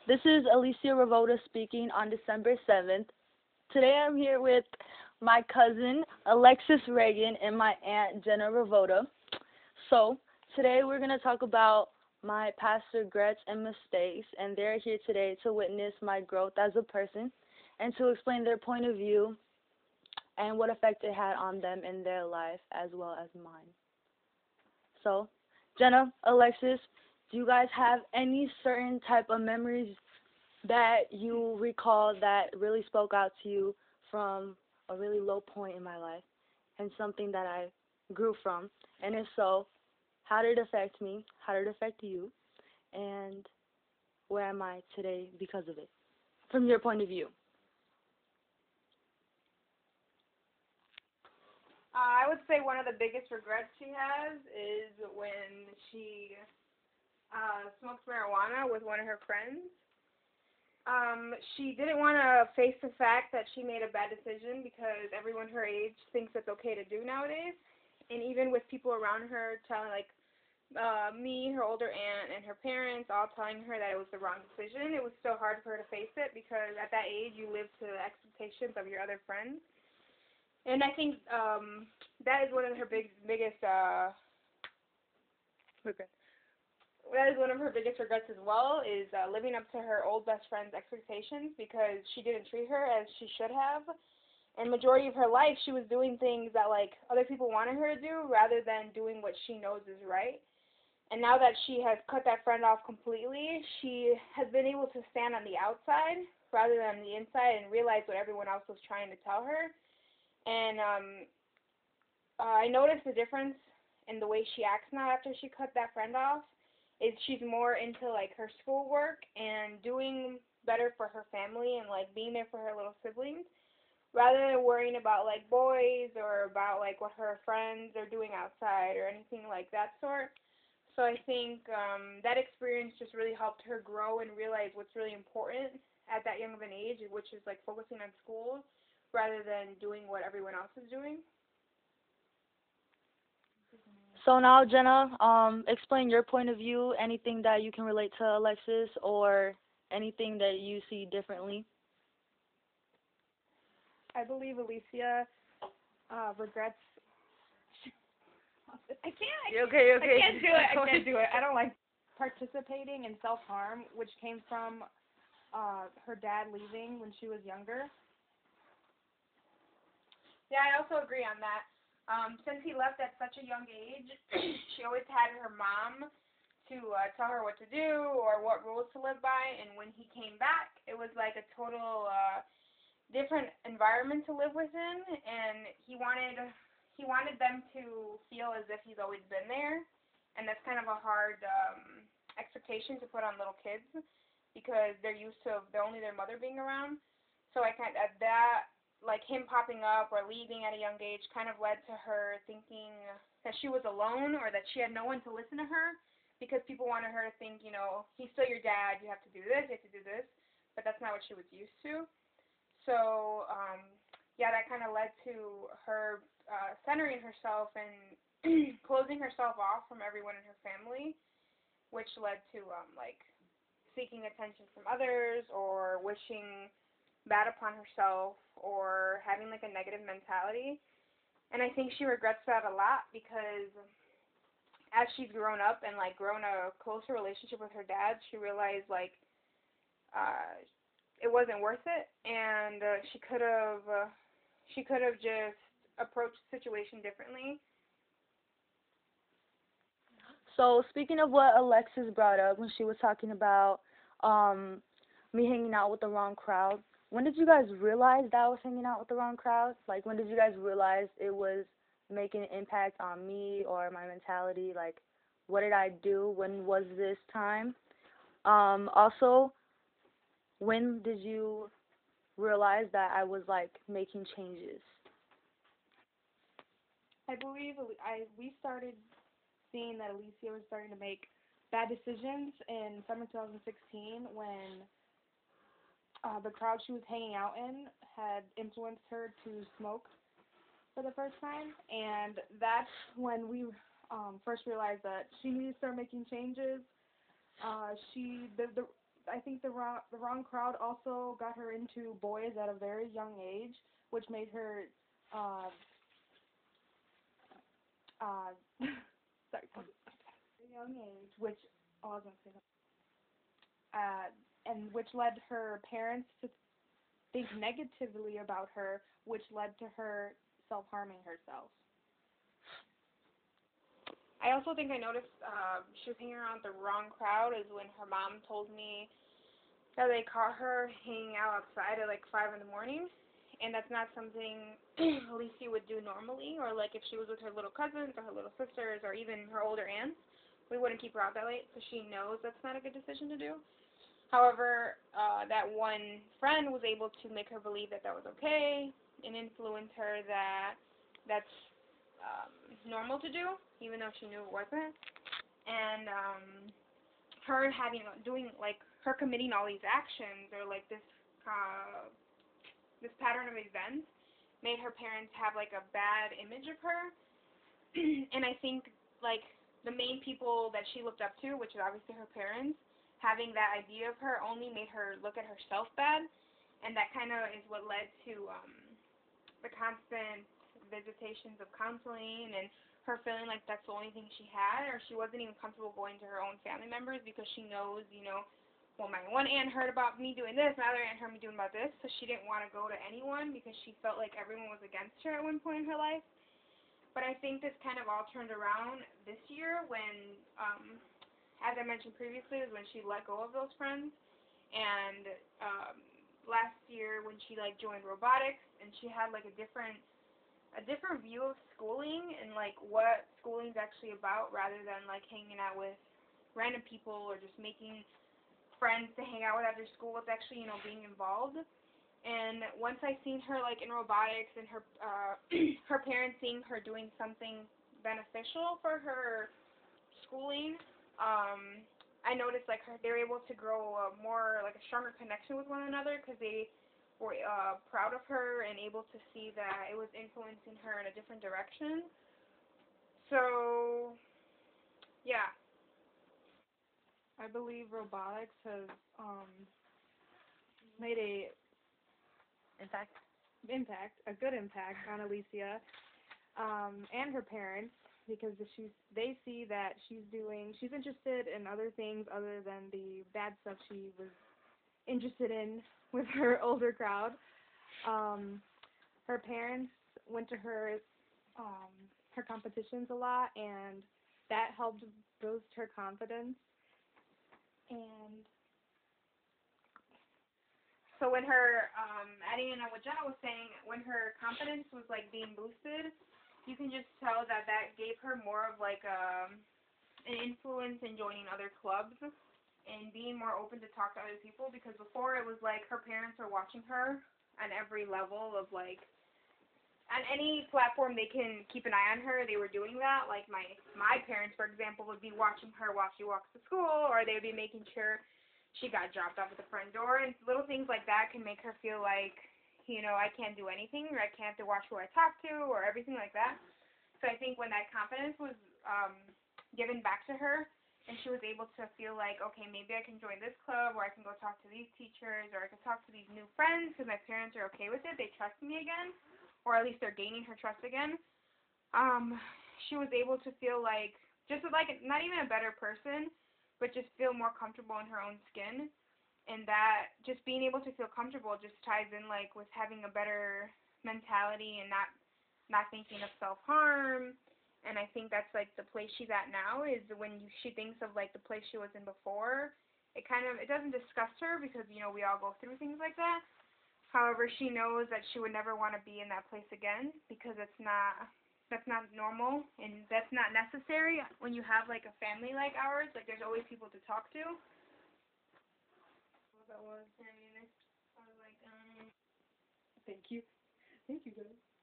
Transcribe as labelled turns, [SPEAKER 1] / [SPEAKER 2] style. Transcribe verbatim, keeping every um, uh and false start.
[SPEAKER 1] This is Alicia Ravoda speaking on December seventh. Today I'm here with my cousin Alexis Reagan and my aunt Jenna Ravoda. So, today we're going to talk about my past regrets and mistakes, and they're here today to witness my growth as a person and to explain their point of view and what effect it had on them in their life as well as mine. So, Jenna, Alexis, do you guys have any certain type of memories that you recall that really spoke out to you from a really low point in my life and something that I grew from? And if so, how did it affect me? How did it affect you? And where am I today because of it, from your point of view?
[SPEAKER 2] Uh, I would say one of the biggest regrets she has is when she uh, smoked marijuana with one of her friends. Um, she didn't want to face the fact that she made a bad decision because everyone her age thinks it's okay to do nowadays. And even with people around her telling, like uh, me, her older aunt, and her parents all telling her that it was the wrong decision, it was still hard for her to face it because at that age you live to the expectations of your other friends. And I think um, that is one of her big, biggest uh, regrets. That is one of her biggest regrets as well, is uh, living up to her old best friend's expectations because she didn't treat her as she should have. And majority of her life, she was doing things that like other people wanted her to do rather than doing what she knows is right. And now that she has cut that friend off completely, she has been able to stand on the outside rather than the inside and realize what everyone else was trying to tell her. And um, uh, I noticed the difference in the way she acts now after she cut that friend off. Is she's more into like her schoolwork and doing better for her family and like being there for her little siblings, rather than worrying about like boys or about like what her friends are doing outside or anything like that sort. So I think um, that experience just really helped her grow and realize what's really important at that young of an age, which is like focusing on school rather than doing what everyone else is doing.
[SPEAKER 1] So now, Jenna, um, explain your point of view, anything that you can relate to Alexis or anything that you see differently.
[SPEAKER 2] I believe Alicia uh, regrets. I can't. I,
[SPEAKER 1] You okay, you
[SPEAKER 2] I
[SPEAKER 1] okay.
[SPEAKER 2] can't do it. I can't do it. I don't like participating in self harm, which came from uh, her dad leaving when she was younger. Yeah, I also agree on that. Um, since he left at such a young age, she always had her mom to uh, tell her what to do or what rules to live by. And when he came back, it was like a total uh, different environment to live within, and he wanted he wanted them to feel as if he's always been there, and that's kind of a hard um, expectation to put on little kids because they're used to they're only their mother being around. So I kind of that like him popping up or leaving at a young age kind of led to her thinking that she was alone or that she had no one to listen to her because people wanted her to think, you know, he's still your dad, you have to do this, you have to do this, but that's not what she was used to. So, um, yeah, that kind of led to her uh, centering herself and closing herself off from everyone in her family, which led to um, like seeking attention from others or wishing bad upon herself or having like a negative mentality. And I think she regrets that a lot because as she's grown up and like grown a closer relationship with her dad, she realized like uh, it wasn't worth it, and uh, she could have uh, she could have just approached the situation differently.
[SPEAKER 1] So speaking of what Alexis brought up when she was talking about um, me hanging out with the wrong crowd, when did you guys realize that I was hanging out with the wrong crowd? Like, when did you guys realize it was making an impact on me or my mentality? Like, what did I do? When was this time? Um, also, when did you realize that I was, like, making changes?
[SPEAKER 2] I believe I we started seeing that Alicia was starting to make bad decisions in summer twenty sixteen when uh, the crowd she was hanging out in had influenced her to smoke for the first time, and that's when we um, first realized that she needed to start making changes. Uh, she the, the I think the wrong the wrong crowd also got her into boys at a very young age, which made her uh uh sorry, a young age, which oh, I was gonna say that. Uh, and which led her parents to think negatively about her, which led to her self-harming herself. I also think I noticed uh, she was hanging around the wrong crowd is when her mom told me that they caught her hanging out outside at like five in the morning, and that's not something Alicia would do normally, or like if she was with her little cousins or her little sisters or even her older aunts, we wouldn't keep her out that late, so she knows that's not a good decision to do. However, uh, that one friend was able to make her believe that that was okay and influence her that that's um, normal to do, even though she knew it wasn't. And um, her having, doing, like, her committing all these actions or, like, this, uh, this pattern of events made her parents have, like, a bad image of her. And I think, like, the main people that she looked up to, which is obviously her parents, having that idea of her only made her look at herself bad, and that kind of is what led to um, the constant visitations of counseling and her feeling like that's the only thing she had, or she wasn't even comfortable going to her own family members because she knows, you know, well, my one aunt heard about me doing this, my other aunt heard me doing about this, so she didn't want to go to anyone because she felt like everyone was against her at one point in her life. But I think this kind of all turned around this year when, um, as I mentioned previously, is when she let go of those friends, and um, last year when she like joined robotics, and she had like a different a different view of schooling and like what schooling's actually about, rather than like hanging out with random people or just making friends to hang out with after school. It's actually, you know, being involved. And once I seen her like in robotics and her uh, her parents seeing her doing something beneficial for her schooling, um, I noticed like her, they were able to grow a more like a stronger connection with one another because they were uh, proud of her and able to see that it was influencing her in a different direction. So, yeah. I believe robotics has um, made a
[SPEAKER 1] impact.
[SPEAKER 2] impact, a good impact on Alicia um, and her parents, because she's they see that she's doing she's interested in other things other than the bad stuff she was interested in with her older crowd. Um, her parents went to her um, her competitions a lot, and that helped boost her confidence. And so when her, um, adding in on what Jenna was saying, when her confidence was like being boosted, you can just tell that that gave her more of like a, an influence in joining other clubs and being more open to talk to other people, because before it was like her parents are watching her on every level of like, on any platform they can keep an eye on her, they were doing that. Like my my parents, for example, would be watching her while she walks to school, or they would be making sure she got dropped off at the front door, and little things like that can make her feel like, you know, I can't do anything, or I can't have to watch who I talk to, or everything like that. So I think when that confidence was um, given back to her, and she was able to feel like, okay, maybe I can join this club, or I can go talk to these teachers, or I can talk to these new friends because my parents are okay with it, they trust me again, or at least they're gaining her trust again. Um, she was able to feel like, just like, not even a better person, but just feel more comfortable in her own skin. And that just being able to feel comfortable just ties in like with having a better mentality and not not thinking of self-harm. And I think that's like the place she's at now, is when you, she thinks of like the place she was in before, it kind of, it doesn't disgust her because, you know, we all go through things like that. However, she knows that she would never want to be in that place again, because it's not, that's not normal, and that's not necessary when you have like a family like ours. Like there's always people to talk to. What that was, I mean, I was like, um. Thank you, thank you guys.